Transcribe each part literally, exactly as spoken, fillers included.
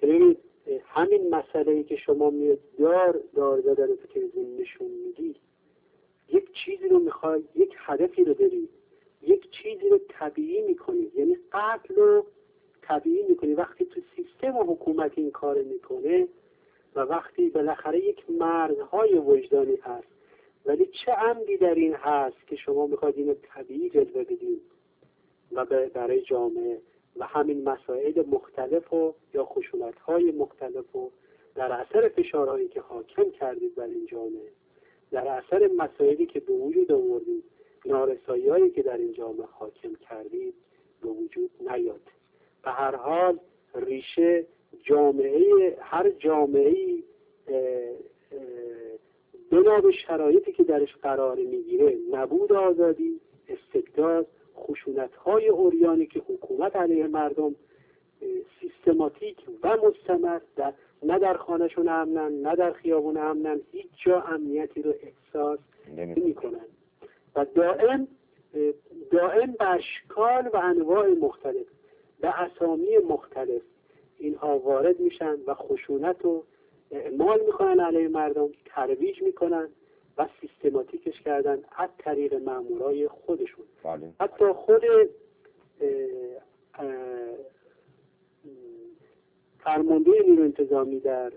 ببینید همین مسئله‌ای که شما میاد دار دار دادن تو تلویزیون نشون میدی، یک چیزی رو میخوای، یک هدفی رو داری، یک چیزی رو طبیعی میکنی، یعنی قتل رو طبیعی میکنی. وقتی تو سیستم و حکومت این کار میکنه و وقتی بالاخره یک مرزهای وجدانی هست، ولی چه عمدی در این هست که شما میخواید اینو طبیعی جلوه بدید و برای جامعه و همین مسائل مختلف و یا خشونت‌های مختلف و در اثر فشارهایی که حاکم کردید بر این جامعه، در اثر مسائلی که به وجود آوردید، نارسایی‌هایی که در این جامعه حاکم کردید به وجود نیاد. به هر حال ریشه جامعه، هر جامعه‌ای بنا به شرایطی که درش قرار میگیره، نبود آزادی، استبداد، خشونت‌های عریانی که حکومت علیه مردم سیستماتیک و مستمر، در نه در خانه‌شون امنن، نه در خیابون امنن، هیچ جا امنیتی رو احساس نمی‌کنن و دائم دائم به اشکال و انواع مختلف، به اسامی مختلف اینها وارد میشن و خشونت رو اعمال میکنن علیه مردم، ترویج میکنن و سیستماتیکش کردن از طریق مامورای خودشون. بله. حتی خود فرمانده نیروی انتظامی در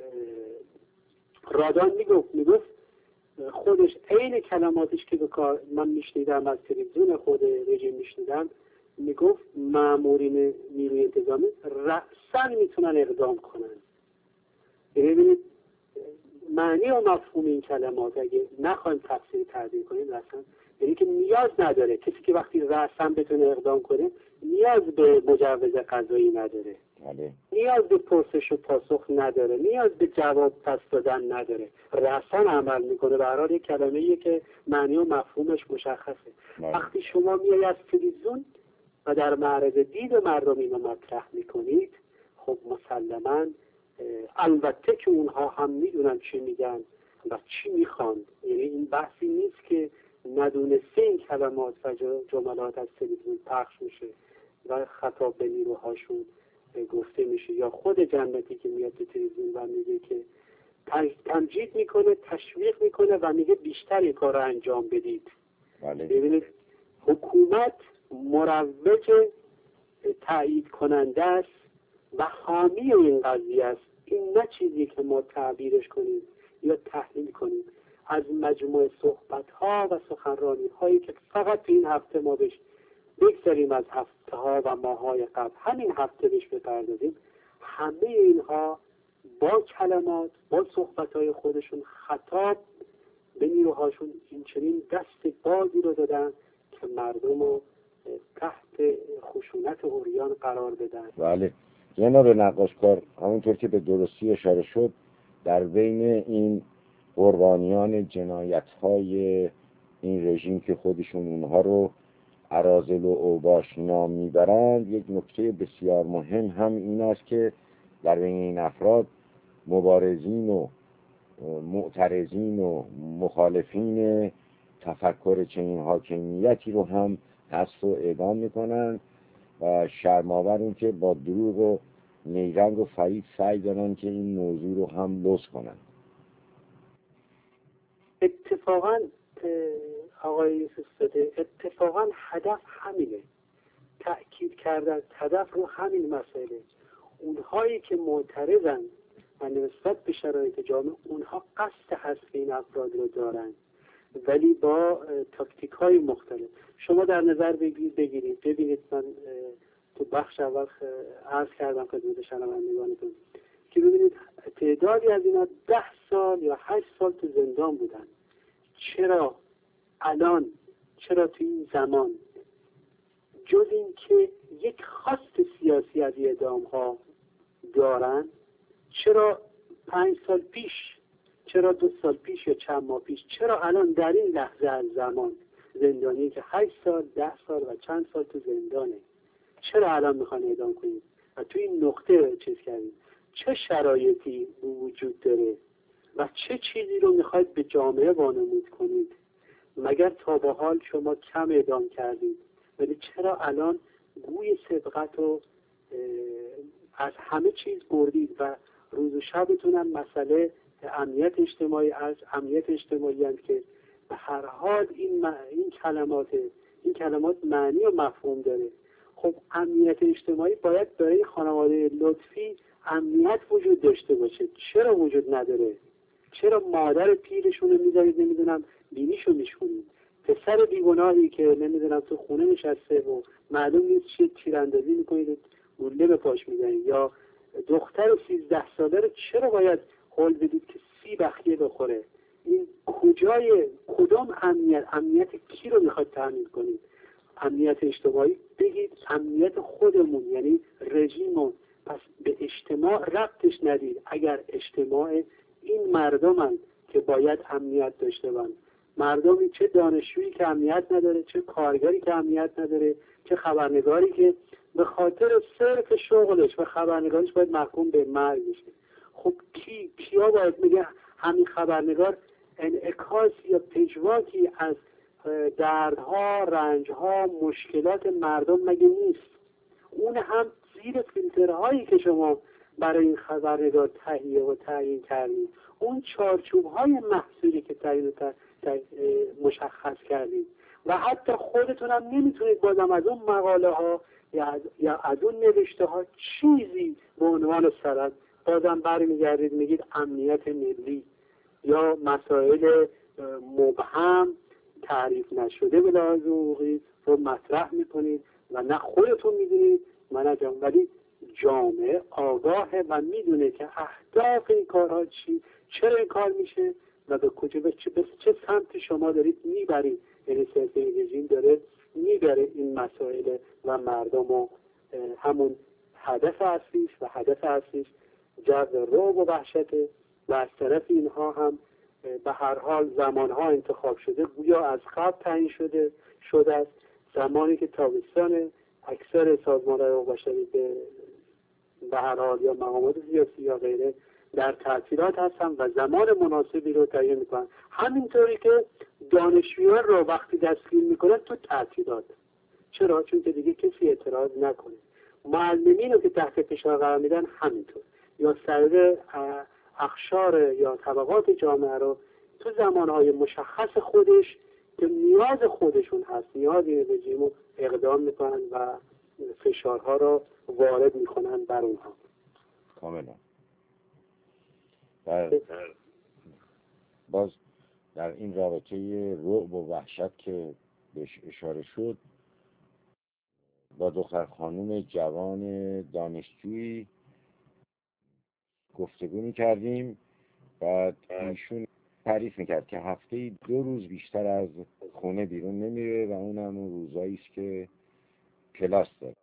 رادان میگفت میگفت خودش عین کلماتش که به کار من میشنیدم از تلویزیون خود رژیم میشنیدم، میگفت مامورین نیروی انتظامی رأساً میتونن اقدام کنن. ببینید معنی و مفهوم این کلمات اگه نخوایم تفسیر تعبیر کنیم رأساً، یعنی که نیاز نداره کسی که وقتی رأساً بتونه اقدام کنه نیاز به مجوز قضایی نداره، بله. نیاز به پرسش و پاسخ نداره، نیاز به جواب پس دادن نداره، رأساً عمل میکنه. به هر حال یک کلمه‌ایه که معنی و مفهومش مشخصه. بله. وقتی شما میای از تلویزیون و در معرض دید مردم اینو مطرح میکنید، خب مسلماً البته که اونها هم میدونن چی میگن و چی میخوان، یعنی این بحثی نیست که ندونسته این کلمات و جملات از تلویزیون پخش میشه و خطاب به نیروهاشون گفته میشه، یا خود جنتی که میاد تو تلویزیون و میگه که تمجید میکنه، تشویق میکنه و میگه بیشتر این کار رو انجام بدید. بله. ببینید حکومت مروج تایید کننده است و حامی این قضیه است. این نه چیزی که ما تعبیرش کنیم یا تحلیل کنیم از مجموع صحبت ها و سخنرانی هایی که فقط این هفته ما بهش بگذاریم، از هفته ها و ماه های قبل همین هفته بهش بپردازیم، همه اینها با کلمات، با صحبت های خودشون خطاب به نیروهاشون این چنین دست بازی رو دادن که مردم رو تحت خشونت عریان قرار بدن. بله. جناب نقاشکار، همونطور که به درستی اشاره شد، در بین این قربانیان جنایت‌های این رژیم که خودشون اونها رو اراذل و اوباش نام میبرند، یک نکته بسیار مهم هم این است که در بین این افراد مبارزین و معترضین و مخالفین تفکر چنین حاکمیتی رو هم حذف و اعدام میکنن و شرم‌آور اون که با دروغ و نیرنگ و فریب سعی دارن که این موضوع رو هم لوث کنن. اتفاقاً آقای یوسف زاده، اتفاقاً هدف همینه، تأکید کردن هدف رو همین مسئله. اونهایی که معترضن و نسبت به شرایط جامعه، اونها قصد حذف این افراد رو دارن، ولی با تاکتیک های مختلف. شما در نظر بگیرید بگیرید ببینید، من تو بخش اول عرض کردم خدمت شنوندگانتون که ببینید تعدادی از اینا ده سال یا هشت سال تو زندان بودن. چرا الان، چرا تو این زمان، جز این که یک خواست سیاسی از اعدام ها دارن، چرا پنج سال پیش، چرا دو سال پیش یا چند ماه پیش، چرا الان در این لحظه از زمان زندانی که هشت سال، ده سال و چند سال تو زندانه، چرا الان میخوان اعدام کنید و تو این نقطه چیز کردید؟ چه شرایطی وجود داره و چه چیزی رو میخواید به جامعه وانمود کنید؟ مگر تا به حال شما کم اعدام کردید، ولی چرا الان گوی سبقت و از همه چیز بردید و روز و شبتون هم مسئله امنیت اجتماعی از امنیت اجتماعی هست که به هر حال این, این کلمات این کلمات معنی و مفهوم داره. خب امنیت اجتماعی باید برای خانواده لطفی امنیت وجود داشته باشه. چرا وجود نداره؟ چرا مادر پیرشون رو میذارید نمیدونم بینیشو میشونید، پسر بیگناهی که نمیدونم تو خونه نشسته و معلوم نیست چی تیراندازی میکنید گوله به پاش میزنید، یا دختر سیزده ساله رو چرا باید حل بدید که سی بخیه بخوره؟ این کجای کدام امنیت امنیت کی رو میخواد تامین کنید؟ امنیت اجتماعی بگید امنیت خودمون، یعنی رژیمون. پس به اجتماع ربطش ندید. اگر اجتماع این مردمن که باید امنیت داشته باشن، مردمی چه دانشجویی که امنیت نداره، چه کارگری که امنیت نداره، چه خبرنگاری که به خاطر صرف شغلش و خبرنگاریش باید محکوم به مرگ بشه. خب کی کیا باید میگه همین خبرنگار انعکاس یا پژواکی از دردها، رنجها، مشکلات مردم مگه نیست؟ اون هم زیر فیلترهایی که شما برای این خبرنگار تهیه و تعیین کردید، اون چارچوب‌های محصولی که تعیین مشخص کردید و حتی خودتون هم نمیتونید بازم از اون مقاله ها یا از, یا از اون نوشته ها چیزی به عنوان سند بازم برمیگردید میگید امنیت ملی یا مسائل مبهم تعریف نشده به لحاظ حقوقی رو مطرح میکنید و نه خودتون میدونید من جام، ولی جامعه آگاهه و میدونه که اهداف این کارها چی، چرا این کار میشه و به کجا به چه, به چه سمت شما دارید میبرید. یعنی سیاست رژیم داره میبره این مسائل و مردم و همون هدف اصلیش و هدف اصلیش جذب رعب و وحشته و از طرف اینها هم به هر حال زمانها انتخاب شده گویا از قبل تعیین شده شده است. زمانی که تابستان اکثر سازمان‌های حقوق بشری به به هر حال یا مقامات سیاسی یا غیره در تعطیلات هستن و زمان مناسبی رو تعیین میکنن، همینطوری که دانشجویان رو وقتی دستگیر میکنن تو تعطیلات. چرا؟ چون که دیگه کسی اعتراض نکنه. معلمین رو که تحت فشار قرار میدن همینطور، یا سایر اقشار یا طبقات جامعه رو تو زمانهای مشخص خودش که نیاز خودشون هست، نیاز این رژیم رو اقدام میکنن و فشارها رو وارد میکنن بر اونها. کاملا. در باز در این رابطه رعب و وحشت که بهش اشاره شد، با دختر خانم جوان دانشجویی گفتگو می‌کردیم و ایشون تعریف می‌کرد که هفته‌ای دو روز بیشتر از خونه بیرون نمیره و اونم اون روزایی است که کلاس داره.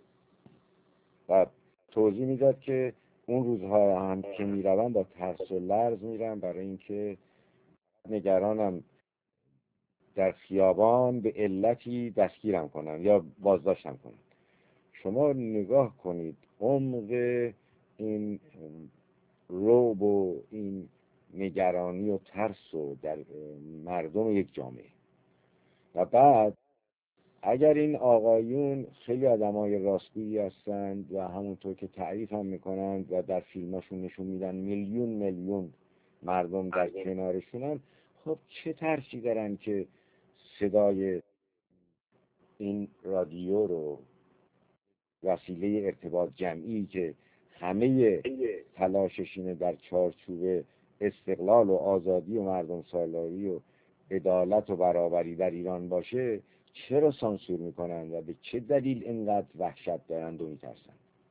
و توضیح میداد که اون روزها هم که میروم با ترس و لرز میرم، برای اینکه نگرانم در خیابان به علتی دستگیرم کنن یا بازداشتم کنن. شما نگاه کنید عمق این رعب و این نگرانی و ترس و در مردم یک جامعه. و بعد اگر این آقایون خیلی آدمای راستگویی هستند و همونطور که تعریف هم میکنند و در فیلماشون نشون میدن میلیون میلیون مردم در کنارشونن، خب چه ترسی دارن که صدای این رادیو رو، وسیله ارتباط جمعی که همه تلاشش اینه در چارچوب استقلال و آزادی و مردم سالاری و عدالت و برابری در ایران باشه، چرا سانسور میکنن و به چه دلیل اینقدر وحشت دارند و میترسن؟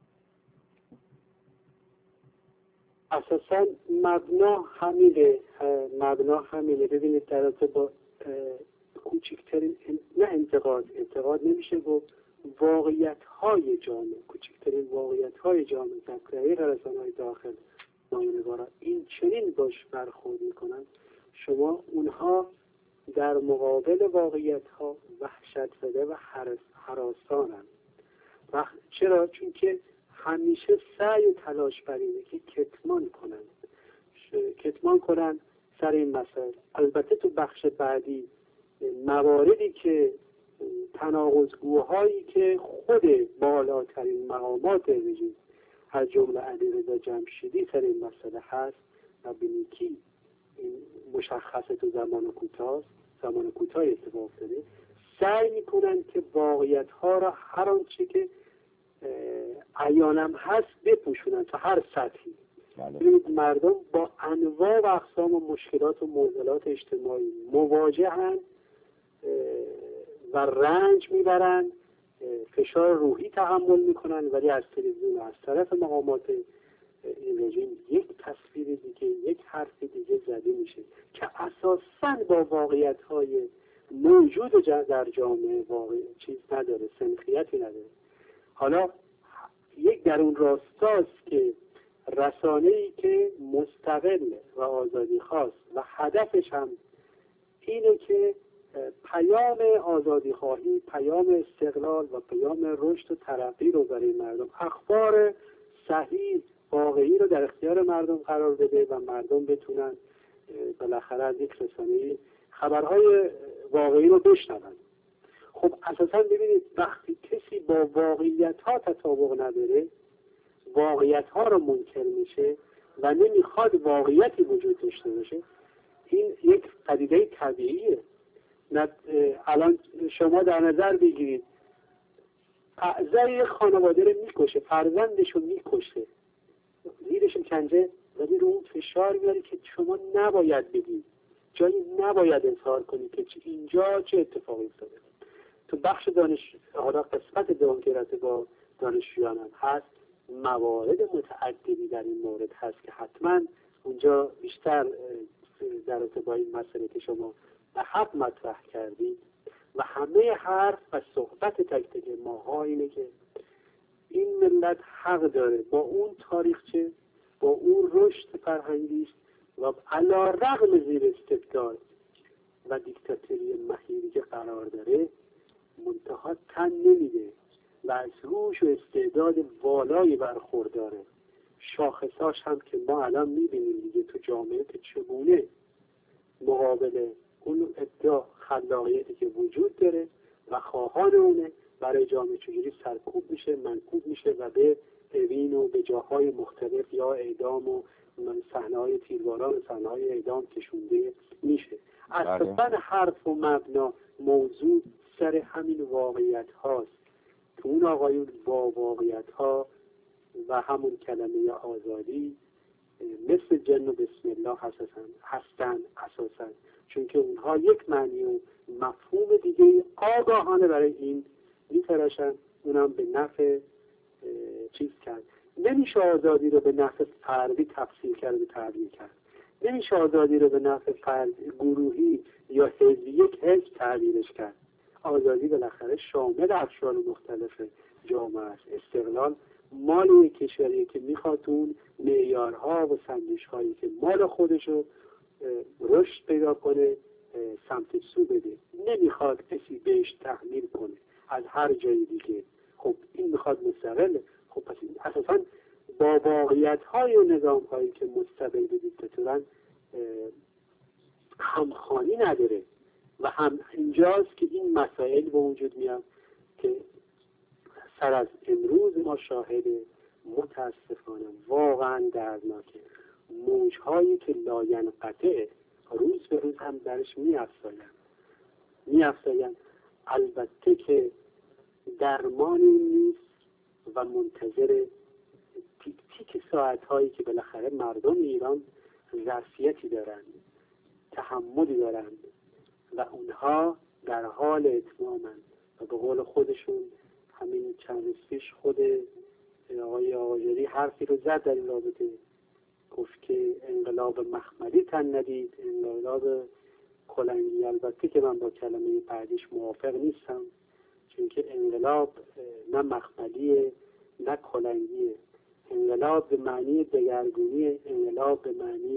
اساسا مبنا همینه مبنا همینه ببینید در رابطه با کوچکترین نه انتقاد انتقاد نمیشه گفت واقعیت های جامعه، کوچکترین واقعیت های جامعه در طریق رسانه‌های داخل نامه‌نگاران این چنین باش برخورد میکنن، شما اونها در مقابل واقعیت ها وحشت زده و هراسانند. و چرا؟ چون که همیشه سعی و تلاش بر اینه که کتمان کنند کتمان کنند سر این مسائل. البته تو بخش بعدی مواردی که تناقض‌گوهایی که خود بالاترین مقامات رژیم از جمله علیرضا جمشیدی سر این مسئله هست و به نیکی این مشخصه تو زمان کوتاه زمان کوتاه اتفاق افتاده، سعی میکنن که واقعیت ها را هر آنچه که عیانم هست بپوشونن تا هر سطحی. ببینید مردم با انواع و اقسام و مشکلات و معضلات اجتماعی مواجهن و رنج میبرن، فشار روحی تحمل میکنن، ولی از تلویزیون و از طرف مقامات این رژیم یک تصویر دیگه، یک حرف دیگه زده میشه که اساساً با واقعیت های موجود در جامعه واقعی چیز نداره، سنخیتی نداره. حالا یک در اون راستاست که رسانه‌ای که مستقل و آزادی خواست و هدفش هم اینه که پیام آزادی خواهی، پیام استقلال و پیام رشد و ترقی رو برای مردم، اخبار صحیح واقعی رو در اختیار مردم قرار بده و مردم بتونن بالاخره از یک رسانه خبرهای واقعی رو بشنون. خب اساسا ببینید وقتی کسی با واقعیت ها تطابق نداره، واقعیت ها رو منکر میشه و نمیخواد واقعیتی وجود داشته باشه، این یک پدیده طبیعیه. الان شما در نظر بگیرید اعضای خانواده رو میکشه، فرزندش رو میکشه، زیرش کنجه، ولی رو اون فشار میاره که شما نباید بگید، جایی نباید اظهار کنید که اینجا چه اتفاقی افتاده. تو بخش دانش حالا قسمت دوم که رابطه با دانشجویان هم هست، موارد متعددی در این مورد هست که حتما اونجا بیشتر در رابطه با این مسئله که شما به حق مطرح کردید و همه حرف و صحبت تک تک ماها اینه که این ملت حق داره با اون تاریخچه، با اون رشد فرهنگی و علی رغم زیر استبداد و دیکتاتوری مهیبی که قرار داره منتها تن نمیده و از روش و استعداد والایی برخورداره. شاخصاش هم که ما الان میبینیم دیگه تو جامعه که چگونه مقابل اون ادعا خلاقیتی که وجود داره و خواهان اونه برای جامعه چجوری سرکوب میشه، منکوب میشه و به اوین و به جاهای مختلف یا اعدام و صحنه‌های تیرباران و صحنه‌های اعدام کشونده میشه. اساساً حرف و مبنا موضوع سر همین واقعیت هاست که اون آقایون با واقعیت ها و همون کلمه آزادی مثل جن و بسم الله هستن اساساً، چون که اونها یک معنی و مفهوم دیگه آگاهانه برای این میتراشن، اونم به نفع چیز کرد. نمیشه آزادی رو به نفع فردی تفسیر کرد و تعبیر کرد، نمیشه آزادی رو به نفع فرد گروهی یا حزبی یک حزب تعبیرش کرد. آزادی بالاخره شامل افشار مختلف جامعه است. استقلال مال یک کشوریه که میخواد اون معیارها و سنجش‌هایی که مال خودشو رشد پیدا کنه سمت سو بده، نمیخواد کسی بهش تحمیل کنه از هر جای دیگه. خب این میخواد مستقل. خب پس اساسا با واقعیت‌های و نظام‌هایی که مستبد دیکتاتورن همخوانی نداره و هم اینجاست که این مسائل به وجود میاد که سر از امروز ما شاهد متاسفانه واقعا دردناکه موجهایی که لاینقطع روز به روز هم درش می‌افزاین می‌افزاین البته که درمانی نیست و منتظر تیک تیک ساعت‌هایی که بالاخره مردم ایران ظرفیتی دارند، تحملی دارند و اونها در حال اتمامند و به قول خودشون همین چند روز پیش خود آقای آقایری حرفی رو زد در این رابطه، گفت که انقلاب مخملی تن ندید، انقلاب کلنگی. البته که من با کلمه بعدیش موافق نیستم، چون که انقلاب نه مخملیه نه کلنگیه. انقلاب به معنی دگرگونی، انقلاب به معنی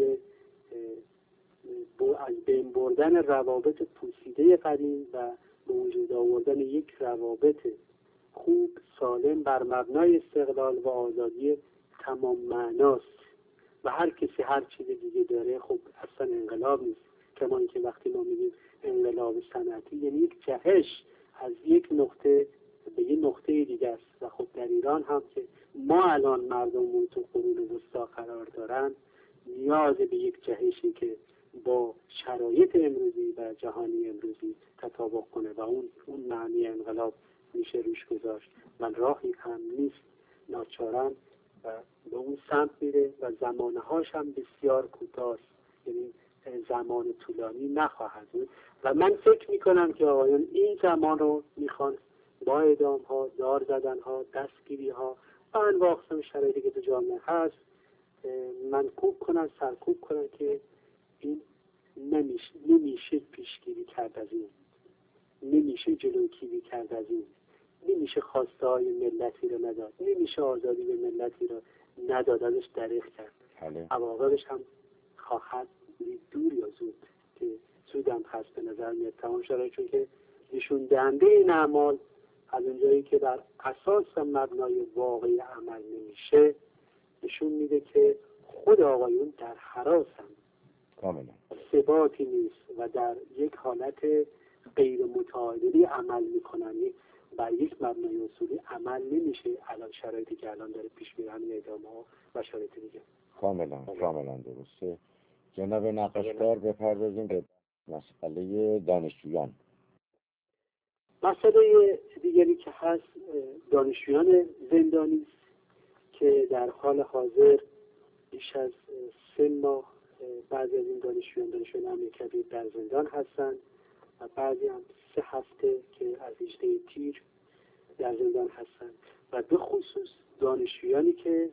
از بین بردن روابط پوسیده قدیم و به وجود آوردن یک روابط خوب سالم بر مبنای استقلال و آزادی تمام معناست و هر کسی هر چیز دیگه داره خب اصلا انقلاب نیست. کما اینکه وقتی ما میگیم انقلاب صنعتی یعنی یک جهش از یک نقطه به یک نقطه دیگه است و خب در ایران هم که ما الان مردمون تو قرون وسطا قرار دارن نیاز به یک جهشی که با شرایط امروزی و جهانی امروزی تطابق کنه و اون اون معنی انقلاب میشه روش گذاشت و راهی هم نیست، ناچارن و به اون سمت میره و زمانهاش هم بسیار کوتاه، یعنی زمان طولانی نخواهد بود و من فکر میکنم که آقایان این زمان رو میخوان با اعدام ها، دار زدن ها، دستگیری ها و انواع اقسام شرایطی که تو جامعه هست منکوب کنن، سرکوب کنن که این نمیشه نمیشه پیشگیری کرد از این، نمیشه جلوگیری کرد از این، نمیشه خواسته های ملتی رو نداد، نمیشه آزادی به ملتی رو نداد، ازش دریغ کرد. عواقبش هم خواهد دور یا زود که زود هم هست به نظر میاد تمام شده، چون که نشون دهنده این اعمال از اونجایی که بر اساس مبنای واقعی عمل نمیشه نشون میده که خود آقایون در هراسن، کاملا ثباتی نیست و در یک حالت غیر متعادلی عمل میکنن، بر یک مبنای اصولی عمل نمیشه. الان شرایطی که الان داره پیش میره همین اعدام‌ها و شرایط دیگه کاملا کاملا درسته. جناب نقاشکار بپردازیم به مسئله دانشجویان. مسئله دیگری که هست دانشجویان زندانی است که در حال حاضر بیش از سه ماه بعضی از این دانشجویان دانشجویان امیرکبیر در زندان هستند و بعضی هم سه هفته که از هجده تیر در زندان هستند و به خصوص دانشجویانی که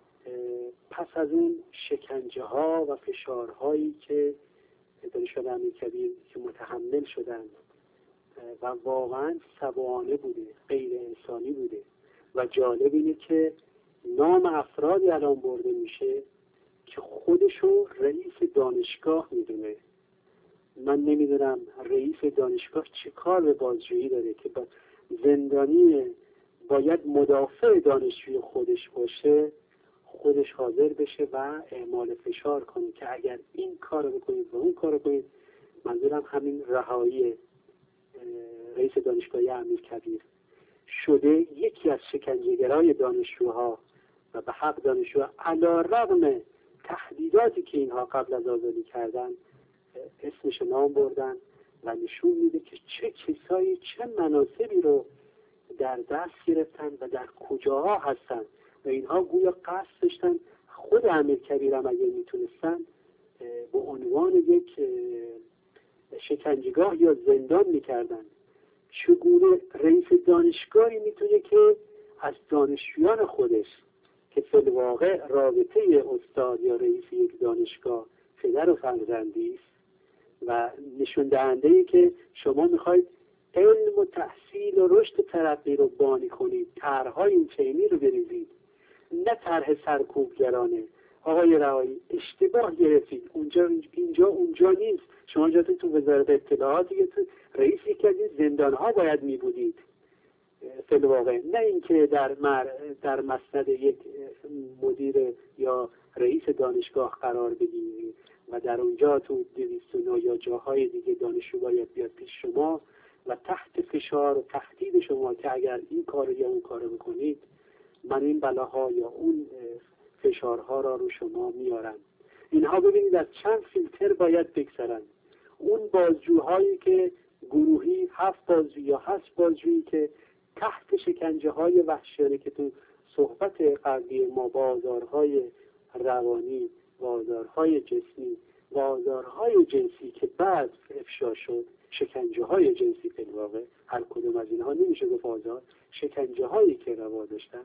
پس از اون شکنجه ها و فشارهایی که دانشجویان امیرکبیر که متحمل شدند و واقعا سبوانه بوده، غیر انسانی بوده و جالب اینه که نام افرادی الان برده میشه که خودشو رئیس دانشگاه میدونه. من نمیدونم رئیس دانشگاه چه کار به بازجویی داره که با زندانی باید مدافع دانشجوی خودش باشه، خودش حاضر بشه و اعمال فشار کنه که اگر این کارو بکنید و اون کارو کنید. منظورم همین رهایی رئیس دانشگاه امیرکبیر شده یکی از شکنجهگرای دانشجوها و به حق دانشجوها علی‌رغم تهدیداتی که اینها قبل از آزادی کردن اسمش نام بردن و نشون میده که چه کسایی چه مناصبی رو در دست گرفتن و در کجاها هستن و اینها گویا قصد داشتن خود امیرکبیر هم اگر میتونستن به عنوان یک شکنجهگاه یا زندان میکردن. چگونه رئیس دانشگاهی میتونه که از دانشجویان خودش که فی الواقع رابطه استاد یا رئیس یک دانشگاه پدر و فرزندی است و نشون دهنده ای که شما میخواید علم و تحصیل و رشد و ترقی رو بانی کنید، طرح‌های این چینی رو بریزید، نه طرح سرکوبگرانه. آقای رهایی اشتباه گرفتید، اونجا اینجا اونجا نیست. شما جاتون تو وزارت اطلاعاتی تو رئیس یکی از این زندان‌ها باید می‌بودید فی الواقع، نه اینکه در مر... در مسند یک مدیر یا رئیس دانشگاه قرار بگیرید و در اونجا تو دویست و نه یا جاهای دیگه دانشجو باید بیاد پیش شما و تحت فشار و تهدید شما که اگر این کارو یا اون کارو بکنید من این بلاها یا اون فشارها را رو شما میارم. اینها ببینید از چند فیلتر باید بگذرن. اون بازجوهایی که گروهی هفت بازجو یا هشت بازجویی که تحت شکنجه های وحشیانه که تو صحبت قبلی ما بازارهای روانی، بازارهای جسمی، بازارهای جنسی که بعد افشا شد، شکنجه های جنسی به واقع هر کدوم از اینها نمیشه گفت بازار، شکنجه هایی که روا داشتن،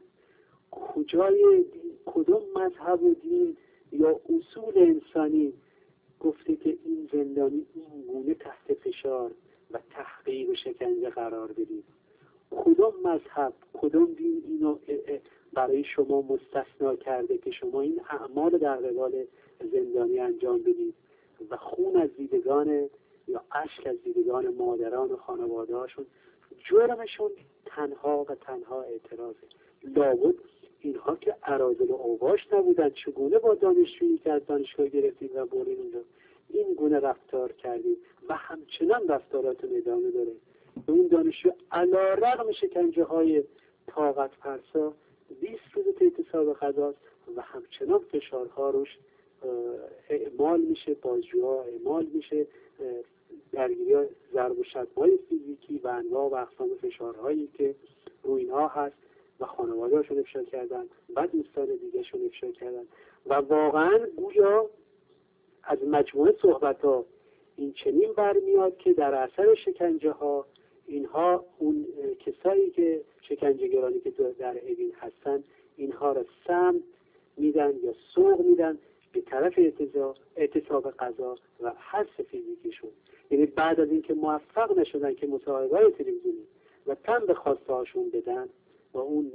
کجای کدوم مذهب و دین یا اصول انسانی گفته که این زندانی این گونه تحت فشار و تحقیر و شکنجه قرار بدید؟ کدوم مذهب کدوم دین اینو برای شما مستثنا کرده که شما این اعمال در قبال زندانی انجام بدید و خون از دیدگان یا اشک از دیدگان مادران و خانواده هاشون جرمشون تنها و تنها اعتراضه؟ لابد اینها که اراذل و اوباش نبودن، چگونه با دانشجویی که از دانشگاه گرفتید و بردید اونجا این گونه رفتار کردید و همچنان رفتاراتون ادامه داره؟ به اون دانشجو علی‌رغم شکنجه های طاقت فرسا بیست روز تا اعتصاب غذا و همچنان فشارها روش اعمال میشه، بازجوها اعمال میشه، درگیری ها ضرب و شتم‌های فیزیکی و انواع و اقسام فشارهایی که روی اینها هست و خانواده هاشون افشا کردن و دوستان دیگه شون افشا کردن و واقعا گویا از مجموعه صحبت ها این چنین برمیاد که در اثر شکنجه ها اینها اون کسایی که شکنجهگرانی که در اوین هستن اینها را سم میدن یا سوق میدن به طرف اعتصاب غذا و حذف فیزیکیشون. یعنی بعد از اینکه موفق نشدن که مصاحبه‌های تلویزیونی و تن به خواسته هاشون بدن و اون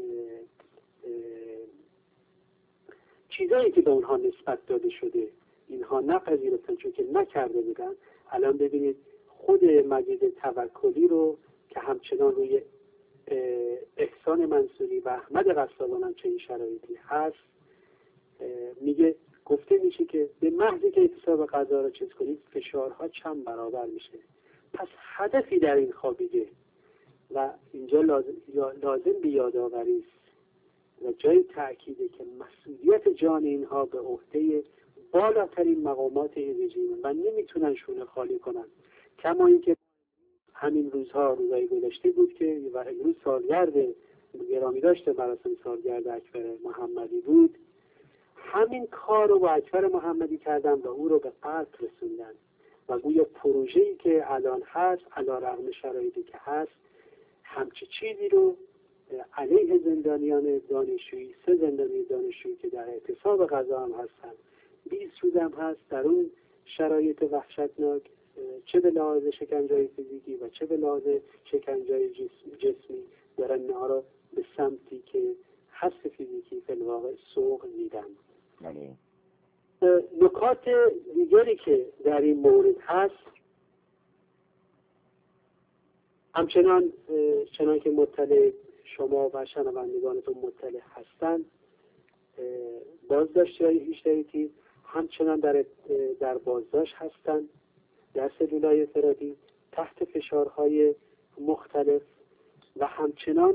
چیزایی که به اونها نسبت داده شده اینها نپذیرفتن چون که نکرده بودن، الان ببینید خود مجید توکلی رو که همچنان روی احسان منصوری و احمد قصابان هم چنین شرایطی هست میگه، گفته میشه که به محضی که اعتصاب غذا رو چیز کنید فشارها چند برابر میشه. پس هدفی در این خوابیده و اینجا لازم, لازم به یادآوری است و جای تأکیده که مسئولیت جان اینها به عهده بالاترین مقامات این رژیم و نمیتونن شونه خالی کنن. کما اینکه همین روزها روزهای گذشته بود که و امروز سالگرد گرامی داشته مراسم سالگرد اکبر محمدی بود، همین کار رو با اکبر محمدی کردن و او رو به قتل رسوندن و گویا پروژه‌ای که الان هست علی رغم شرایطی که هست همچه چیزی رو علیه زندانیان دانشجویی، سه زندانی دانشجویی که در اعتصاب غذا هم هستن، بیست روز هم هست در اون شرایط وحشتناک، چه به لحاظ شکنجه‌های فیزیکی و چه به لحاظ شکنجه‌های جسمی دارن اینها رو به سمتی که حذف فیزیکی فی الواقع سوق میدن. نکات دیگری که در این مورد هست همچنان چنان که مطلع شما و شنوندگانتون مطلع هستند، بازداشت‌های هیچ همچنان در در بازداشت هستند در سلولای انفرادی تحت فشارهای مختلف و همچنان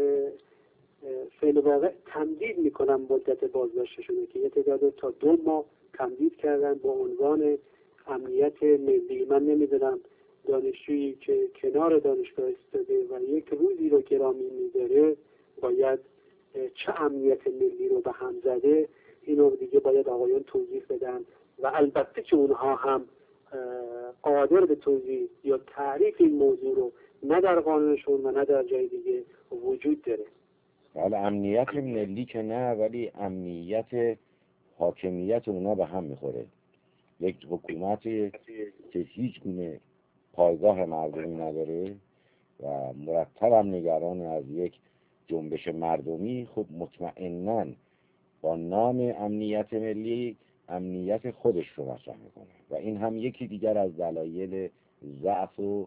فعل واقع تمدید میکنن مدت بازداشتشون که یه تعداد تا دو ماه تمدید کردن با عنوان امنیت ملی. من نمیدونم دانشجویی که کنار دانشگاه ایستاده و یک روزی رو گرامی میداره باید چه امنیت ملی رو به هم زده، اینو دیگه باید آقایان توضیح بدن و البته که اونها هم قادر به توضیح یا تعریف این موضوع رو نه در قانونشون و نه در جای دیگه وجود داره. حالا امنیت ملی که نه، ولی امنیت حاکمیت اونا به هم میخوره. یک حکومت که هیچ گونه پایگاه مردمی نداره و مرتب هم نگران از یک جنبش مردمی، خب مطمئناً با نام امنیت ملی امنیت خودش رو مطرح میکنه و این هم یکی دیگر از دلایل ضعف و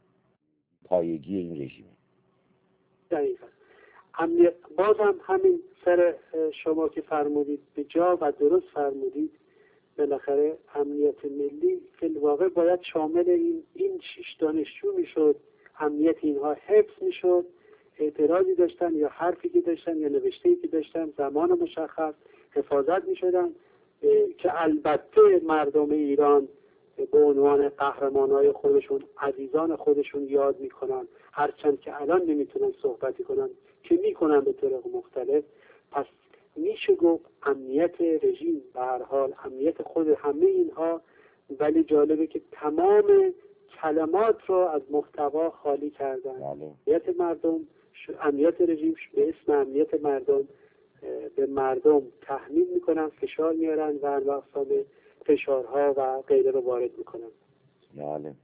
پایگی این رژیم. دقیقاً. امنیت بازم همین سر شما که فرمودید به جا و درست فرمودید، بالاخره امنیت ملی فی الواقع باید شامل این این شش دانشجو میشد، امنیت اینها حفظ میشد، اعتراضی داشتن یا حرفی که داشتن یا نوشته‌ای که داشتن زمان مشخص حفاظت میشدن که البته مردم ایران به عنوان قهرمانای خودشون، عزیزان خودشون یاد میکنن، هرچند که الان نمیتونن صحبتی کنن که میکنن به طرق مختلف. پس میشه گفت امنیت رژیم به هر حال امنیت خود همه اینها، ولی جالبه که تمام کلمات رو از محتوا خالی کردن. امنیت مردم، امنیت رژیم به اسم امنیت مردم به مردم تحمیل میکنن، فشار میارن و انواع اقسام فشارها و غیره رو وارد میکنن. بله.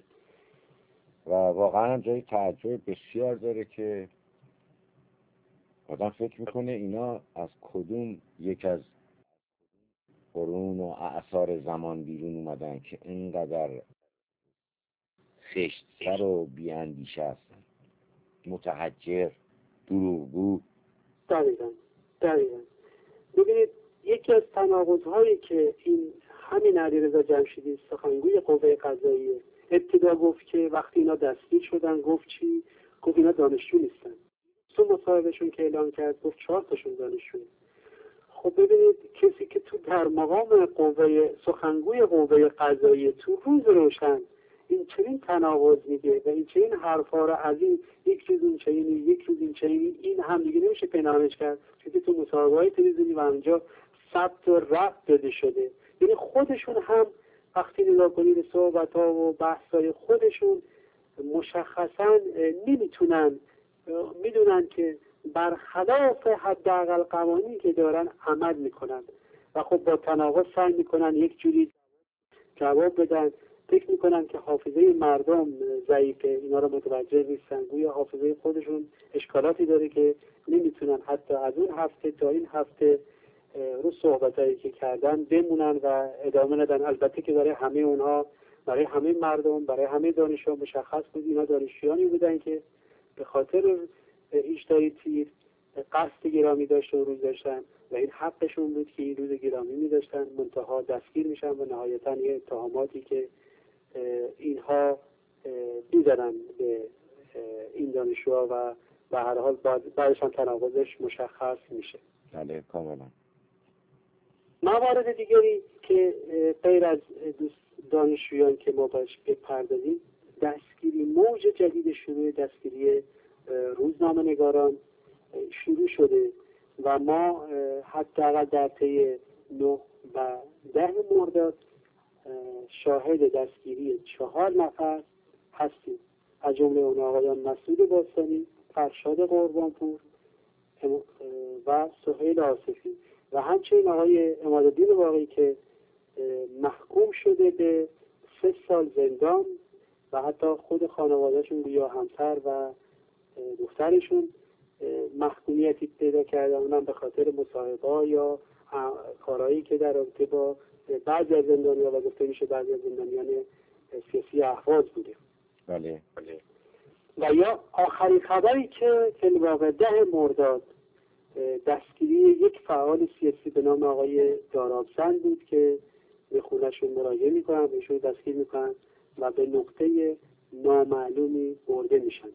و واقعا هم جای تعجب بسیار داره که آدم فکر میکنه اینا از کدوم یک از قرون و اعصار زمان بیرون اومدن که اینقدر خشت‌سر و بی‌اندیشه هستن، متحجر، دروغگو. دقیقاً دقیقاً. ببینید یکی از تناقض‌هایی که این همین علیرضا جمشیدی سخنگوی قوه قضاییه ابتدا گفت که وقتی اینا دستگیر شدن، گفت چی؟ گفت اینا دانشجو نیستن. تو مصاحبهشون که اعلام کرد گفت چهار تاشون دانشجوه. خب ببینید کسی که تو در مقام قوه سخنگوی قوه قضاییه تو روز روشن این چنین تناقض میگه و این چنین حرفا رو از این یک روز این چنینی یک روز این چنینی، این هم دیگه نمیشه پنهانش کرد، چون تو مصاحبه‌های تلویزیونی و اونجا ثبت و رفت داده شده. یعنی خودشون هم وقتی نگاه کنید صحبت‌ها و بحث‌های خودشون مشخصاً نمیتونن، میدونن که برخلاف حداقل قوانینی که دارن عمل میکنن و خب با تناقض سعی میکنن یک جوری جواب بدن. فکر میکنن که حافظه مردم ضعیفه، اینا رو متوجه نیستن، گویا حافظه خودشون اشکالاتی داره که نمیتونن حتی از اون هفته تا این هفته رو صحبتایی که کردن بمونن و ادامه ندن. البته که برای همه اونها، برای همه مردم، برای همه دانشجویان مشخص بود اینا دانشجویانی بودن که به خاطر ایجاد تیر قصد گرامی داشتن و روز داشتن و این حقشون بود که این روز گرامی می داشتن، منتها دستگیر میشن و نهایتا یه اتهاماتی که اینها میزنن به این دانشجوها و به هر حال بعدش هم تناقضش مشخص میشه. بله کاملا. موارد دیگری که غیر از دانشجویان که ما باش بپردازیم، دستگیری موج جدید شروع دستگیری روزنامه نگاران شروع شده و ما حداقل در طی نه و ده مرداد شاهد دستگیری چهار نفر هستیم، از جمله اون آقایان مسعود باستانی، فرشاد قربانپور و سهیل آصفی و همچنین آقای عمادالدین باقی که محکوم شده به سه سال زندان و حتی خود خانوادهشون یا همسر و دخترشون محکومیتی پیدا کردن، اونم به خاطر مصاحبه‌ها یا کارهایی که در رابطه با بعضی از زندانیان و گفته میشه بعضی از زندانیان سیاسی اهواز بوده. بله. و یا آخرین خبری که فی الواقع ده مرداد دستگیری یک فعال سیاسی به نام آقای دارابزن بود که به خونهشون مراجعه میکنن، بهشون دستگیر میکنن و به نقطه نامعلومی برده میشن.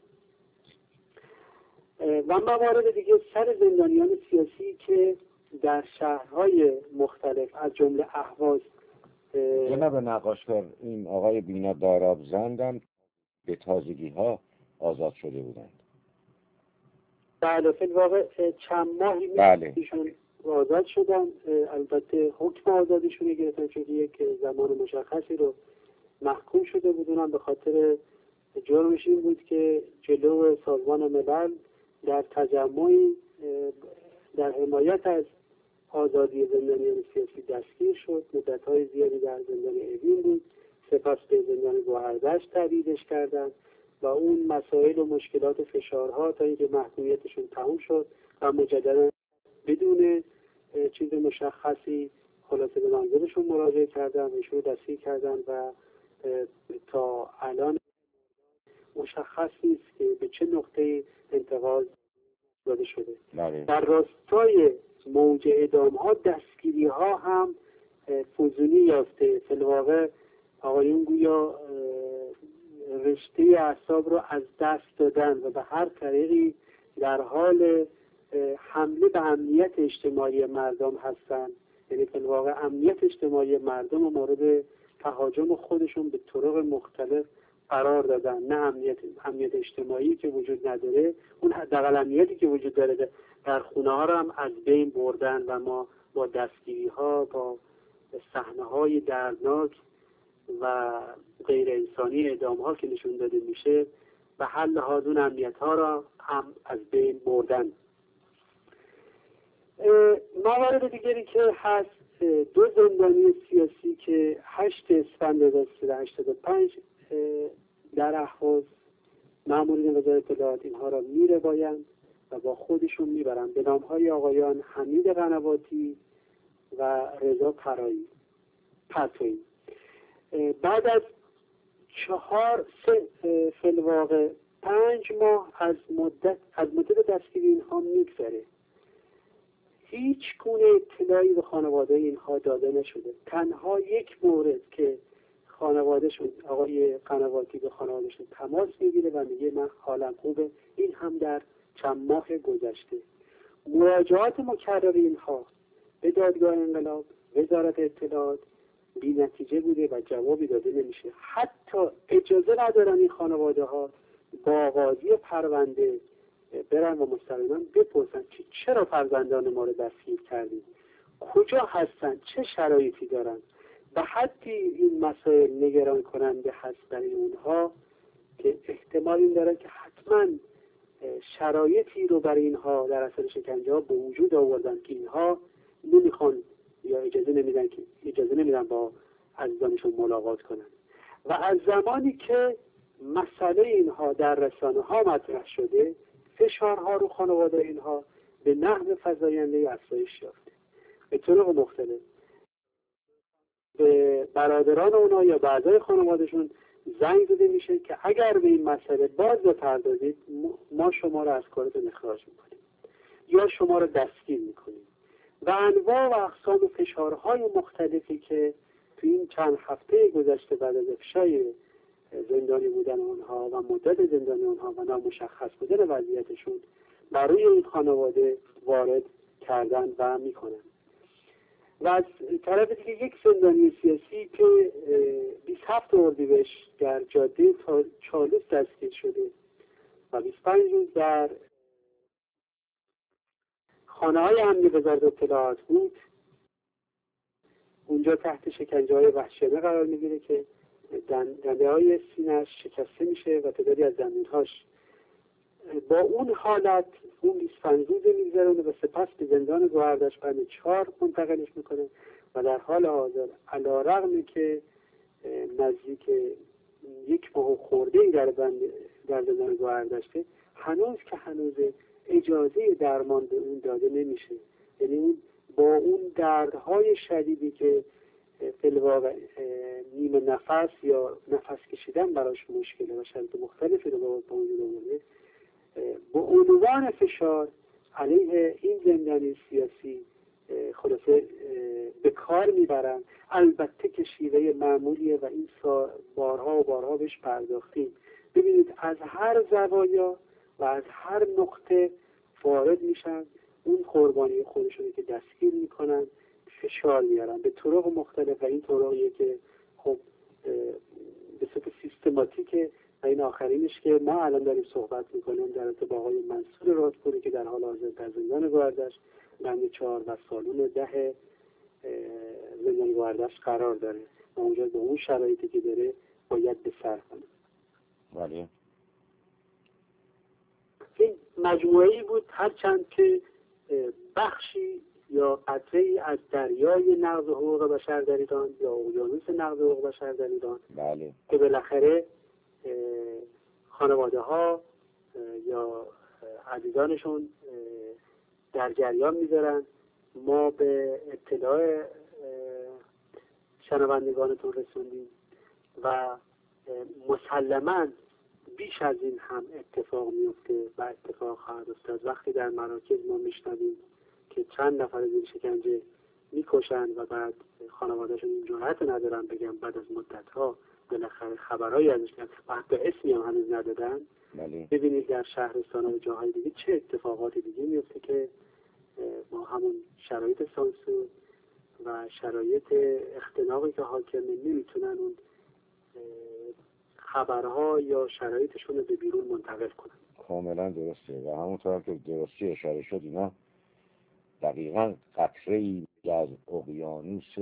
و موارد دیگه سر زندانیان سیاسی که در شهرهای مختلف از جمله اهواز. جناب نقاشکار، این آقای بینا دارابزند هم به تازگی ها آزاد شده بودند. بله فی الواقع چند ماهی بله. ایشون آزاد شدن. البته حکم آزادیشون گرفتن چون یک زمان مشخصی رو محکوم شده بودن. به خاطر جرمش این بود که جلو سازمان ملل در تجمعی در حمایت از آزادی زندانیان سیاسی دستگیر شد. مدت‌های زیادی در زندان اوین بود، سپس به زندان گوهردشت تبعیدش کردند و اون مسائل و مشکلات فشارها تا اینکه محکومیتشون تموم شد و مجددا بدون چیز مشخصی خلاصه به منزلشون مراجعه کردن، ایشون رو دستگیر کردن و تا الان مشخص نیست که به چه نقطه انتقال داده شده. بله. در راستای موج اعدام ها دستگیری ها هم فزونی یافته. فی الواقع آقایون گویا رشته اعصاب رو از دست دادن و به هر طریقی در حال حمله به امنیت اجتماعی مردم هستند. یعنی فی الواقع امنیت اجتماعی مردم و مورد تهاجم خودشون به طرق مختلف قرار دادن، نه امنیت امنیت اجتماعی که وجود نداره، اون حداقل امنیتی که وجود داره در خونه ها رو هم از بین بردن و ما با دستگیری ها، با صحنه های دردناک و غیر انسانی اعدام ها که نشون داده میشه و حل لحاظ اون امنیت ها را هم از بین بردن. موارد دیگری که هست، دو زندانی سیاسی که هشت اسفند هزار و سیصد و هشتاد و پنج در اهواز مامورین وزارت اطلاعات اینها را می‌ربایند و با خودشون میبرند به نام‌های آقایان حمید قنواتی و رضا پرایی پرتویی. بعد از چهار سه فی الواقع پنج ماه از مدت از مدت دستگیری اینها میگذره، هیچ گونه اطلاعی به خانواده اینها داده نشده. تنها یک مورد که خانوادهشون آقای قنواتی به خانوادهشون تماس میگیره و میگه من حالم خوبه، این هم در چند ماه گذشته. مراجعات مکرر اینها به دادگاه انقلاب، وزارت اطلاعات بی نتیجه بوده و جوابی داده نمیشه. حتی اجازه ندارن این خانواده ها با قاضی پرونده برن و مستقیما بپرسن که چرا فرزندان ما رو دستگیر کردید، کجا هستن، چه شرایطی دارن. به حدی این مسائل نگران کننده هست برای اونها که احتمال این داره که حتما شرایطی رو برای اینها در اثر شکنجه ها به وجود آوردن که اینها نمیخوان یا اجازه نمیدن که اجازه نمیدن با عزیزانشون ملاقات کنن. و از زمانی که مسئله اینها در رسانه ها مطرح شده، فشارها رو خانواده اینها به نحو فزاینده افزایش یافته به طرق مختلف. به برادران اونا یا بعضای خانوادهشون زنگ زده میشه که اگر به این مسئله باز بپردازید ما شما رو از کارتون اخراج میکنیم یا شما رو دستگیر میکنیم. و انواع و اقسام فشارهای مختلفی که تو این چند هفته گذشته بعد از افشای زندانی بودن اونها و مدت زندانی اونها و نامشخص بودن وضعیتشون برای این خانواده وارد کردن و میکنن. و از طرف دیگه یک زندانی سیاسی که بیست و هفتم اردیبهشت در جاده چالوس دستگیر شده و بیست و پنج روز در خانه های امنی وزارت اطلاعات بود، اونجا تحت شکنجه های وحشیانه قرار میگیره که دنده های سینه‌اش شکسته میشه و تعدادی از دندونهاش. با اون حالت اون بیست و پنج روز میگذرونه و سپس به زندان گوهردش بند چهار منتقلش میکنه و در حال حاضر علی‌رغم که نزدیک یک ماه خورده در بند در زندان گوهردشته، هنوز که هنوز اجازه درمان به اون داده نمیشه. یعنی اون با اون دردهای شدیدی که فی‌الواقع نیمه نفس یا نفس کشیدن براش مشکله و شرایط مختلفی رو با وجود آورده، با عنوان فشار علیه این زندانی سیاسی خلاصه به کار میبرن. البته که شیوه معمولیه و این بارها و بارها بهش پرداختیم. ببینید از هر زوایا و از هر نقطه وارد میشن، اون قربانی خودشون که دستگیر میکنن، فشار میارن به طرق مختلف و این طرقیه که خب به صورت سیستماتیکه. و این آخرینش که ما الان داریم صحبت میکنیم در ارتباط با آقای منصور رادپوری که در حال حاضر در زندان گوهردشت بند چهار و سالون ده زندان گوهردشت قرار داره و اونجا به اون شرایطی که داره باید به سر کنه. ولی این مجموعه‌ای بود، هرچند که بخشی یا قطره‌ای از دریای نقض حقوق بشر در ایران یا اقیانوس نقض حقوق بشر در ایران، بله، که بالاخره خانواده ها یا عزیزانشون در جریان میذارن. ما به اطلاع شنوندگانتون رسوندیم و مسلماً بیش از این هم اتفاق میفته و اتفاق خواهد افتاد. وقتی در مراکز ما میشنویم که چند نفر زیر شکنجه میکشن و بعد خانوادهشون این جرأت ندارن بگن بعد از مدت‌ها بالاخره خبرایی ازش میاد و حتی اسمی هم هنوز ندادن. بله. ببینید در شهرستان و جاهای دیگه چه اتفاقات دیگه میفته که ما همون شرایط سانسور و شرایط اختناقی که حاکمه نمیتونن اون خبرها یا شرایطشون رو به بیرون منتقل کنن. کاملا درسته و همونطور که درستی اشاره شد اینا دقیقاً قطره‌ای از اقیانوس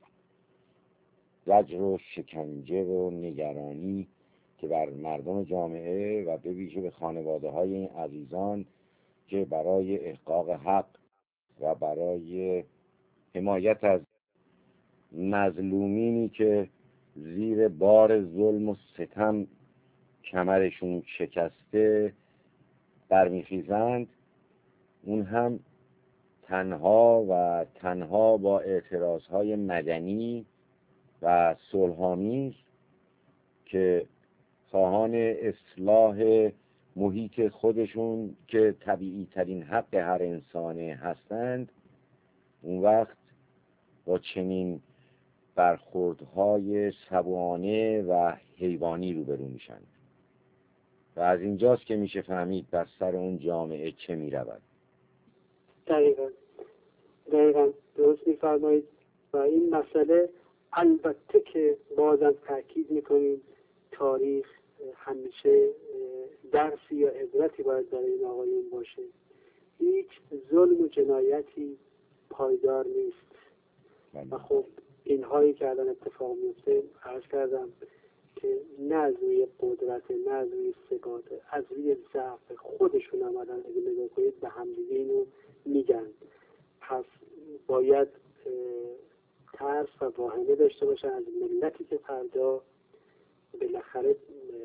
زجر و شکنجه و نگرانی که بر مردم جامعه و به ویژه به خانواده های این عزیزان که برای احقاق حق و برای حمایت از مظلومینی که زیر بار ظلم و ستم کمرشون شکسته برمیخیزند، اون هم تنها و تنها با اعتراضهای مدنی و صلح‌آمیز که خواهان اصلاح محیط خودشون که طبیعی ترین حق هر انسانه هستند، اون وقت با چنین برخوردهای سبوانه و حیوانی روبرو میشن. و از اینجاست که میشه فهمید بر سر اون جامعه چه میرود. دقیقا دقیقا درست میفرمایید. و این مسئله البته که بازم تاکید میکنیم تاریخ همیشه درسی یا عبرتی باید برای این آقایون باشه. هیچ ظلم و جنایتی پایدار نیست. و خب اینهایی که الان اتفاق میفته عرض کردم که نه از روی قدرت، نه از روی ثبات، از روی ضعف خودشون آمدن. اگه نگاه کنید به همدیگه اینو میگن. پس باید ترس و واهمه داشته باشن از ملتی که فردا بالاخره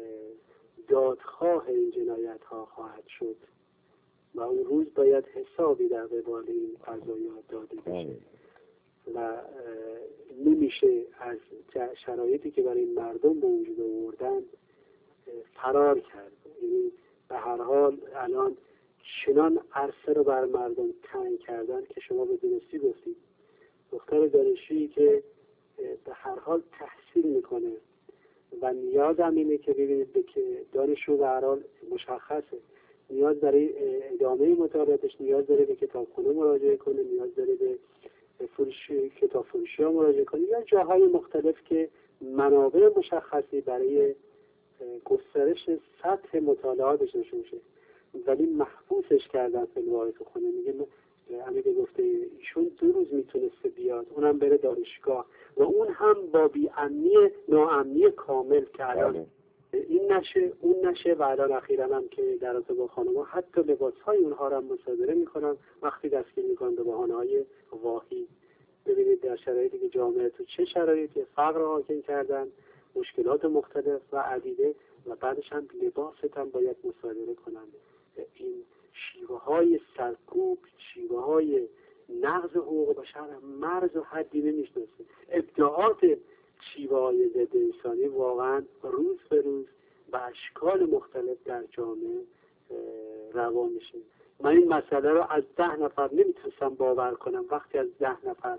دادخواه این جنایت ها خواهد شد و اون روز باید حسابی در قبال این قضایات داده بشه. و نمیشه از شرایطی که برای مردم به وجود آوردن فرار کرد. یعنی به هر حال الان چنان عرصه رو بر مردم تنگ کردن که شما به درستی گفتید دختر دانشجویی که به هر حال تحصیل میکنه و نیاز هم اینه که ببینید که دانشجو به هر حال مشخصه نیاز برای ادامه مطالعاتش نیاز داره به کتابخونه مراجعه کنه، نیاز داره به فروشی کتاب فروشی ها مراجعه کنه یا جاهای مختلف که منابع مشخصی برای گسترش سطح مطالعاتش نشون میشه، ولی محبوسش کردن فیلم‌های تو خونه. میگه امیده گفته ایشون دو روز میتونسته بیاد، اونم بره دانشگاه و اون هم با بی‌امنی ناامنی کامل که الان این نشه اون نشه و الان اخیراً هم که در رابطه با خانم‌ها حتی لباس‌های اونها رو هم مصادره میکنن وقتی دستگیر میکنن به بهانه‌های واهی. ببینید در شرایطی که جامعه تو چه شرایطی فقر حاکم کردن، مشکلات مختلف و عدیده و بعدش هم لباست هم باید مصادره کنن. این شیوه های سرکوب، شیوه های نقض حقوق بشر مرز و حدی نمیشناسه. ابداعات شیوه های ضد انسانی واقعا روز به روز به اشکال مختلف در جامعه روا میشه. من این مسئله رو از ده نفر نمیتونستم باور کنم. وقتی از ده نفر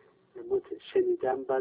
شنیدم بعد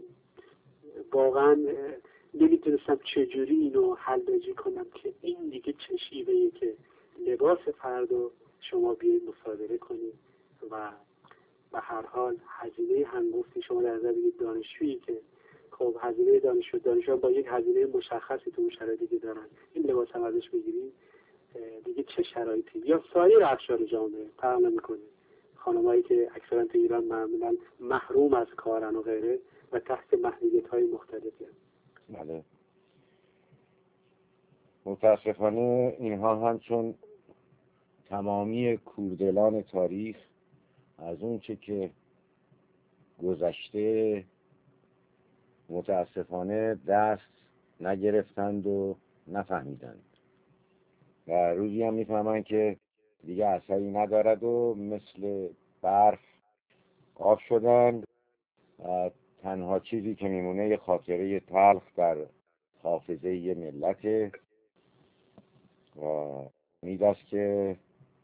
واقعا نمیتونستم چجوری اینو حل کنم که این دیگه چه شیوهیه که لباس فردا شما بیایید مصادره کنید و به هر حال هزینه هنگفتی شما در نظر بگیرید دانشجویی که خب هزینه دانشجو دانشجو با یک هزینه مشخصی تو اون شرایطی که دارن این لباس هم ازش بگیرید دیگه چه شرایطی. یا سایر اقشار جامعه فرق نمی‌کنه، خانمایی که اکثرا تو ایران معمولا محروم از کارن و غیره و تحت محدودیت‌های مختلفی هستند. بله متاسفانه اینها هم چون تمامی کوردلان تاریخ از اون چه که گذشته متاسفانه دست نگرفتند و نفهمیدند و روزی هم میفهمند که دیگه اثری ندارد و مثل برف آب شدند و تنها چیزی که میمونه یه خاطره تلخ در حافظه یه ملته و امید است که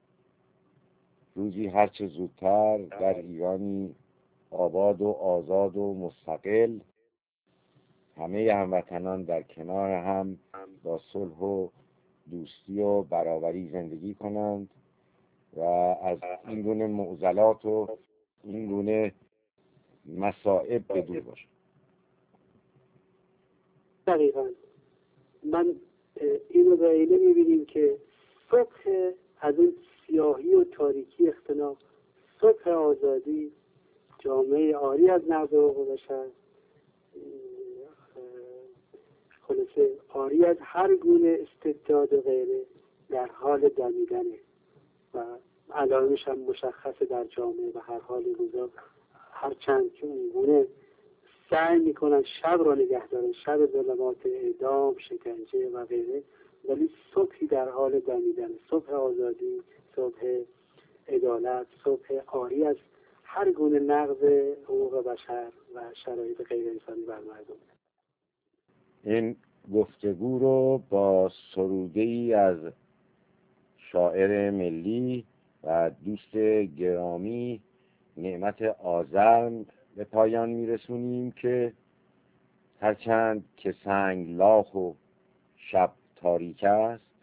روزی هرچه زودتر در ایرانی آباد و آزاد و مستقل همه هموطنان در کنار هم با صلح و دوستی و برابری زندگی کنند و از این گونه معضلات و این گونه مصائب بدور باشند. دقیقاً من این رو به عینه می‌بینیم که صبح از اون سیاهی و تاریکی اختلاف، صبح آزادی، جامعه عاری از نقض حقوق بشر، خلاصه عاری از هر گونه استبداد و غیره در حال دمیدنه و علائمش هم مشخصه در جامعه و هر حال روزا هرچند که اون گونه سعی میکنن شب را نگه دارن، شب ظلمات اعدام، شکنجه و غیره، ولی صبحی در حال دمیدن، صبح آزادی، صبح عدالت، صبح عاری از هر گونه نقض حقوق بشر و شرایط غیر انسانی بر مردم. این گفتگو رو با سروده‌ای از شاعر ملی و دوست گرامی نعمت آذر به پایان میرسونیم که هرچند که سنگ لاخ و شب تاریک است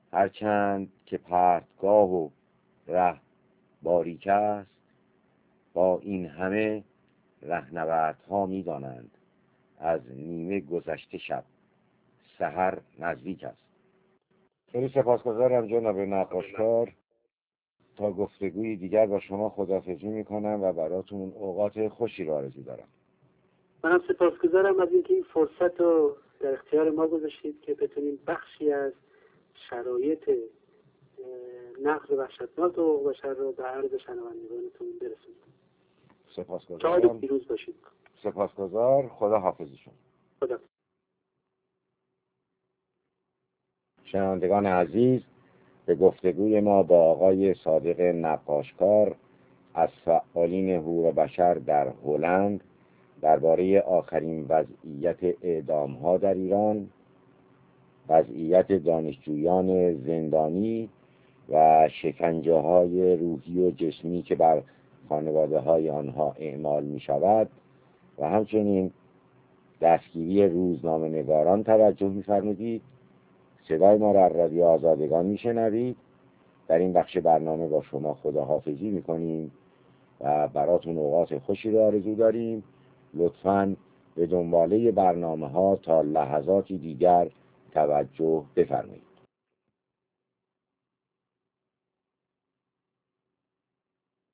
هرچند که پرتگاه و ره باریک است، با این همه رهنوردها می دانند از نیمه گذشته شب سحر نزدیک است. خیلی سپاسگزارم جناب نقاشکار. تا گفتگوی دیگر با شما خداحافظی میکنم و براتون اوقات خوشی را آرزو دارم. منم سپاسگزارم از اینکه این فرصت رو در اختیار ما گذاشتید که بتونیم بخشی از شرایط نقد وحشتناک حقوق بشر رو به عرض شنوندگانتون برسونید. سپاسگزارم. شاد و پیروز باشید. سپاسگزار. خدا حافظ شما. خدا. شنوندگان عزیز، به گفتگوی ما با آقای صادق نقاشکار از فعالین حقوق بشر در هلند درباره آخرین وضعیت اعدام‌ها در ایران، وضعیت دانشجویان زندانی و شکنجه‌های روحی و جسمی که بر خانواده‌های آنها اعمال می‌شود و همچنین دستگیری روزنامه‌نگاران توجه می‌فرمودید. صدای ما را از رادیو آزادگان میشنوید. در این بخش برنامه با شما خداحافظی میکنیم و براتون اوقات خوشی را آرزو داریم. لطفاً به دنباله برنامه ها تا لحظاتی دیگر توجه بفرمایید.